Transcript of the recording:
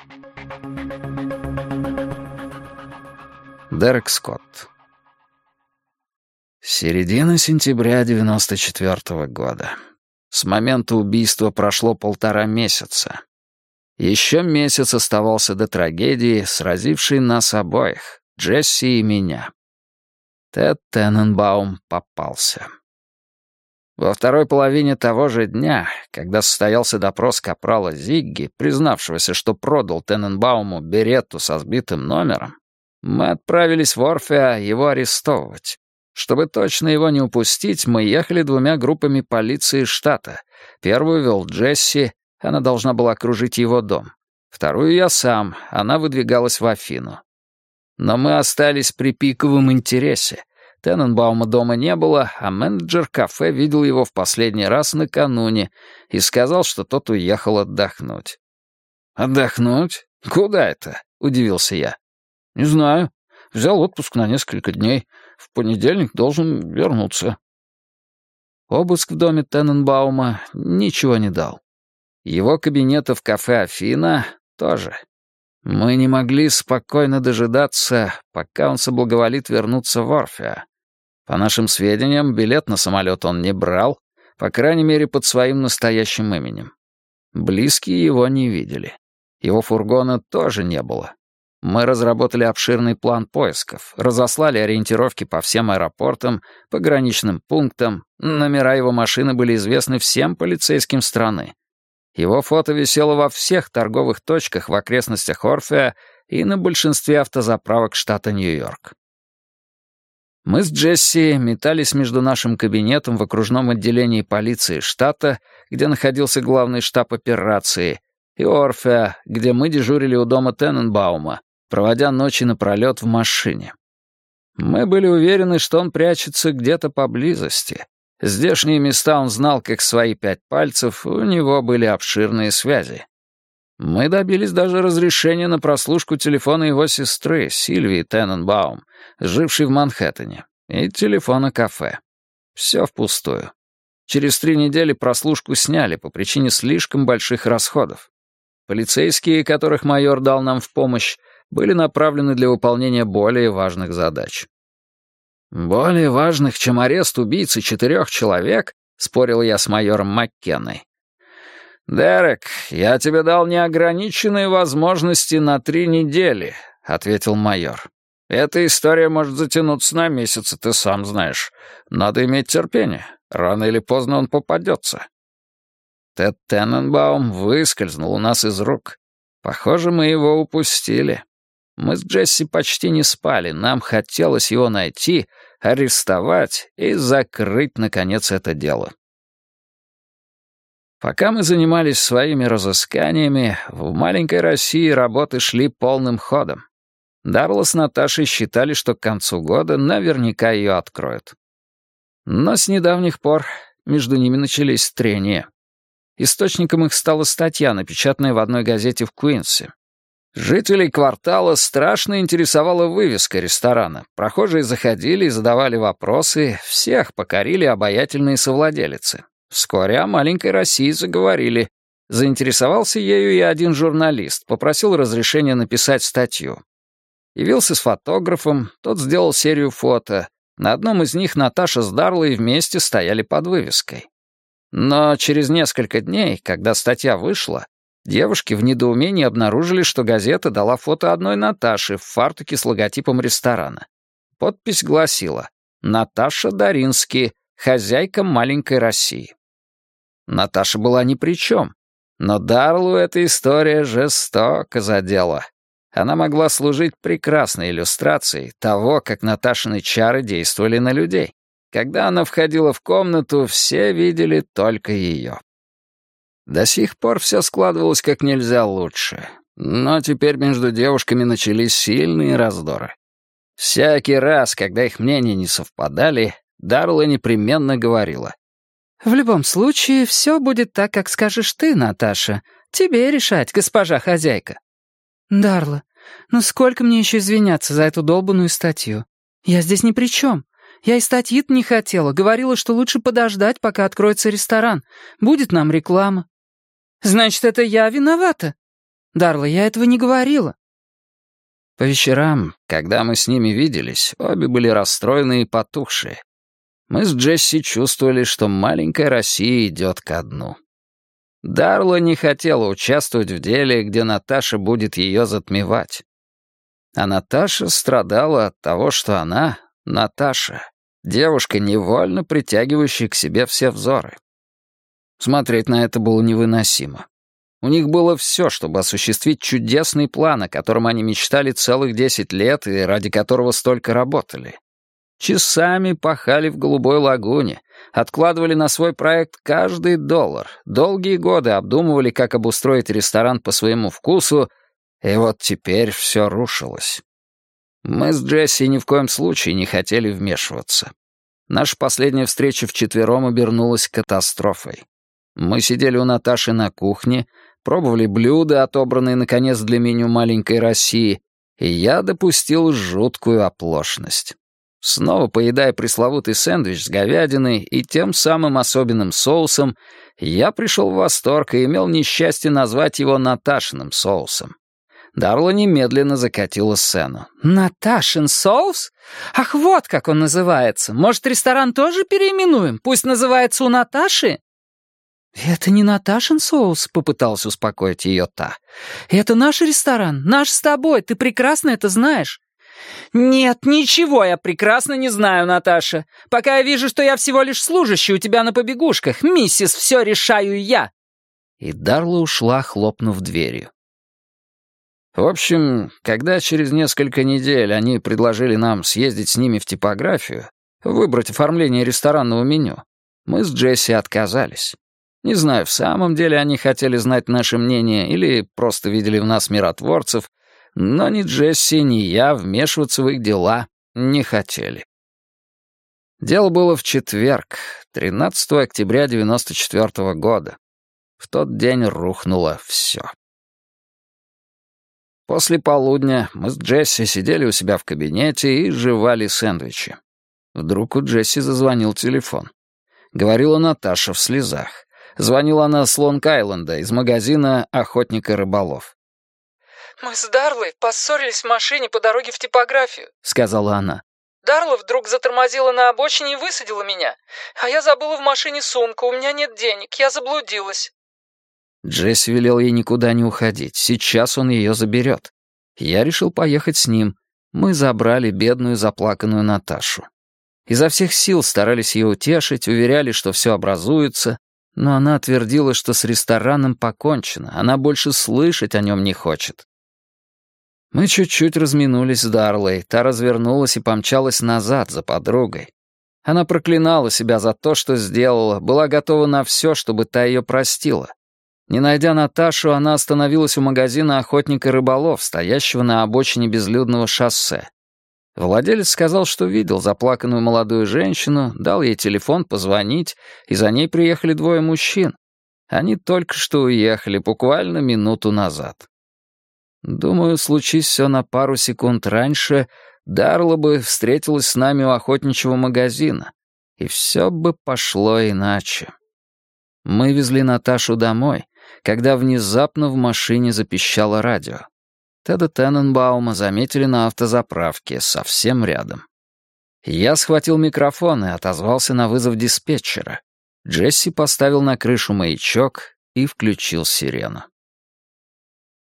Дерек Скотт. Середина сентября 94-го года. С момента убийства прошло 1,5 месяца. Еще месяц оставался до трагедии, сразившей нас обоих, Джесси и меня. Тед Тененбаум попался. Во второй половине того же дня, когда состоялся допрос капрала Зигги, признавшегося, что продал Тененбауму беретту со сбитым номером, мы отправились в Орфеа его арестовывать. Чтобы точно его не упустить, мы ехали 2 группами полиции штата. Первую вел Джесси, она должна была окружить его дом. Вторую я сам, она выдвигалась в Афину. Но мы остались при пиковом интересе. Тененбаума дома не было, а менеджер кафе видел его в последний раз накануне и сказал, что тот уехал отдохнуть. «Отдохнуть? Куда это?» — удивился я. «Не знаю. Взял отпуск на несколько дней. В понедельник должен вернуться». Обыск в доме Тененбаума ничего не дал. Его кабинета в кафе «Афина» тоже. Мы не могли спокойно дожидаться, пока он соблаговолит вернуться в Орфеа. По нашим сведениям, билет на самолет он не брал, по крайней мере, под своим настоящим именем. Близкие его не видели. Его фургона тоже не было. Мы разработали обширный план поисков, разослали ориентировки по всем аэропортам, пограничным пунктам, номера его машины были известны всем полицейским страны. Его фото висело во всех торговых точках в окрестностях Орфеа и на большинстве автозаправок штата Нью-Йорк. Мы с Джесси метались между нашим кабинетом в окружном отделении полиции штата, где находился главный штаб операции, и Орфеа, где мы дежурили у дома Тененбаума, проводя ночи напролет в машине. Мы были уверены, что он прячется где-то поблизости. Здешние места он знал как свои 5 пальцев, у него были обширные связи. Мы добились даже разрешения на прослушку телефона его сестры, Сильвии Тененбаум, жившей в Манхэттене, и телефона кафе. Все впустую. Через 3 недели прослушку сняли по причине слишком больших расходов. Полицейские, которых майор дал нам в помощь, были направлены для выполнения более важных задач. «Более важных, чем арест убийцы 4 человек?» — спорил я с майором Маккенной. «Дерек, я тебе дал неограниченные возможности на 3 недели», — ответил майор. «Эта история может затянуться на месяцы, ты сам знаешь. Надо иметь терпение. Рано или поздно он попадется». Тед Тененбаум выскользнул у нас из рук. Похоже, мы его упустили. Мы с Джесси почти не спали, нам хотелось его найти, арестовать и закрыть, наконец, это дело. Пока мы занимались своими разысканиями, в маленькой России работы шли полным ходом. Дарла с Наташей считали, что к концу года наверняка ее откроют. Но с недавних пор между ними начались трения. Источником их стала статья, напечатанная в одной газете в Куинсе. Жителей квартала страшно интересовала вывеска ресторана. Прохожие заходили и задавали вопросы, всех покорили обаятельные совладелицы. Вскоре о маленькой России заговорили. Заинтересовался ею и один журналист, попросил разрешения написать статью. Явился с фотографом, тот сделал серию фото. На одном из них Наташа с Дарлой вместе стояли под вывеской. Но через несколько дней, когда статья вышла, девушки в недоумении обнаружили, что газета дала фото одной Наташи в фартуке с логотипом ресторана. Подпись гласила «Наташа Дарински, хозяйка маленькой России». Наташа была ни при чем, но Дарлу эта история жестоко задела. Она могла служить прекрасной иллюстрацией того, как Наташины чары действовали на людей. Когда она входила в комнату, все видели только ее. До сих пор все складывалось как нельзя лучше, но теперь между девушками начались сильные раздоры. Всякий раз, когда их мнения не совпадали, Дарла непременно говорила: «В любом случае, все будет так, как скажешь ты, Наташа. Тебе решать, госпожа хозяйка». «Дарла, ну сколько мне еще извиняться за эту долбанную статью? Я здесь ни при чем. Я и статьи-то не хотела. Говорила, что лучше подождать, пока откроется ресторан. Будет нам реклама». «Значит, это я виновата?» Дарла, я этого не говорила». По вечерам, когда мы с ними виделись, обе были расстроены и потухшие. Мы с Джесси чувствовали, что маленькая Россия идет ко дну. Дарла не хотела участвовать в деле, где Наташа будет ее затмевать. А Наташа страдала от того, что она, Наташа, девушка, невольно притягивающая к себе все взоры. Смотреть на это было невыносимо. У них было все, чтобы осуществить чудесный план, о котором они мечтали целых 10 лет и ради которого столько работали. Часами пахали в Голубой лагуне, откладывали на свой проект каждый доллар, долгие годы обдумывали, как обустроить ресторан по своему вкусу, и вот теперь все рушилось. Мы с Джесси ни в коем случае не хотели вмешиваться. Наша последняя встреча вчетвером обернулась катастрофой. Мы сидели у Наташи на кухне, пробовали блюда, отобранные, наконец, для меню маленькой России, и я допустил жуткую оплошность. Снова поедая пресловутый сэндвич с говядиной и тем самым особенным соусом, я пришел в восторг и имел несчастье назвать его Наташиным соусом. Дарла немедленно закатила сцену. «Наташин соус? Ах, вот как он называется. Может, ресторан тоже переименуем? Пусть называется у Наташи?» «Это не Наташин соус», — попытался успокоить ее та. «Это наш ресторан, наш с тобой, ты прекрасно это знаешь». «Нет, ничего я прекрасно не знаю, Наташа. Пока я вижу, что я всего лишь служащий у тебя на побегушках, миссис, все решаю я». И Дарла ушла, хлопнув дверью. В общем, когда через несколько недель они предложили нам съездить с ними в типографию, выбрать оформление ресторанного меню, мы с Джесси отказались. Не знаю, в самом деле они хотели знать наше мнение или просто видели в нас миротворцев, но ни Джесси, ни я вмешиваться в их дела не хотели. Дело было в четверг, 13 октября 1994 года. В тот день рухнуло все. После полудня мы с Джесси сидели у себя в кабинете и жевали сэндвичи. Вдруг у Джесси зазвонил телефон. Говорила Наташа в слезах. Звонила она с Лонг-Айленда из магазина «Охотник и рыболов». «Мы с Дарлой поссорились в машине по дороге в типографию», — сказала она. «Дарла вдруг затормозила на обочине и высадила меня. А я забыла в машине сумку, у меня нет денег, я заблудилась». Джесси велел ей никуда не уходить, сейчас он ее заберет. Я решил поехать с ним. Мы забрали бедную заплаканную Наташу. Изо всех сил старались ее утешить, уверяли, что все образуется, но она твердила, что с рестораном покончено, она больше слышать о нем не хочет. Мы чуть-чуть разминулись с Дарлой, та развернулась и помчалась назад за подругой. Она проклинала себя за то, что сделала, была готова на все, чтобы та ее простила. Не найдя Наташу, она остановилась у магазина «Охотник и рыболов», стоящего на обочине безлюдного шоссе. Владелец сказал, что видел заплаканную молодую женщину, дал ей телефон позвонить, и за ней приехали двое мужчин. Они только что уехали, буквально минуту назад. Думаю, случись все на пару секунд раньше, Дарла бы встретилась с нами у охотничьего магазина, и все бы пошло иначе. Мы везли Наташу домой, когда внезапно в машине запищало радио. Теда Тененбаума заметили на автозаправке, совсем рядом. Я схватил микрофон и отозвался на вызов диспетчера. Джесси поставил на крышу маячок и включил сирену.